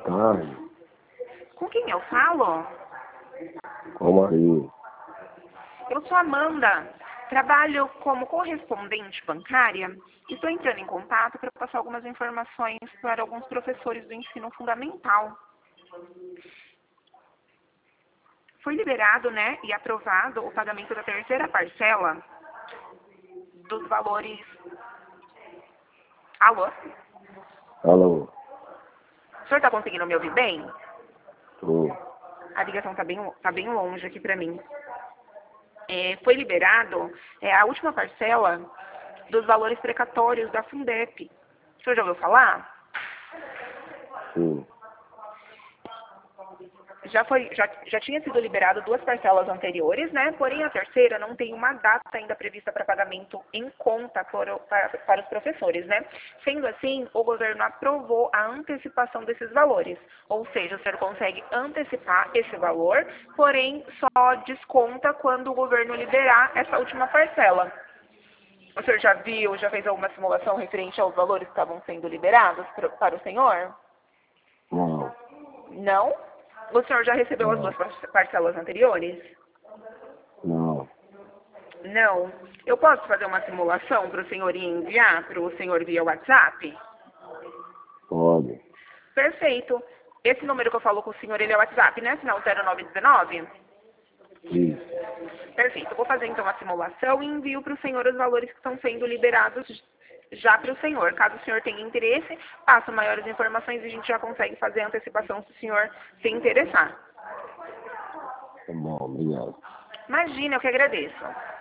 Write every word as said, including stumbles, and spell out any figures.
tarde. Com quem eu falo? Com Maria. Eu sou Amanda. Trabalho como correspondente bancária e estou entrando em contato para passar algumas informações para alguns professores do ensino fundamental. Foi liberado, né, e aprovado o pagamento da terceira parcela dos valores... Alô? Alô? O senhor está conseguindo me ouvir bem? Tô. A ligação está bem, tá bem longe aqui para mim. É, foi liberado é, a última parcela dos valores precatórios da Fundep. O senhor já ouviu falar? Sim. Já, foi, já, já tinha sido liberado duas parcelas anteriores, né? Porém, a terceira não tem uma data ainda prevista para pagamento em conta para, para, para os professores, né? Sendo assim, o governo aprovou a antecipação desses valores. Ou seja, o senhor consegue antecipar esse valor, porém, só desconta quando o governo liberar essa última parcela. O senhor já viu, já fez alguma simulação referente aos valores que estavam sendo liberados para, para o senhor? Não. Não? O senhor já recebeu as Não. duas parcelas anteriores? Não. Não. Eu posso fazer uma simulação para o senhor e enviar para o senhor via WhatsApp? Pode. Perfeito. Esse número que eu falo com o senhor, ele é WhatsApp, né? Final zero nove um nove? Isso. Perfeito. Eu vou fazer então uma simulação e envio para o senhor os valores que estão sendo liberados já para o senhor. Caso o senhor tenha interesse, passo maiores informações e a gente já consegue fazer a antecipação se o senhor se interessar. Tá bom, obrigado. Imagina, eu que agradeço.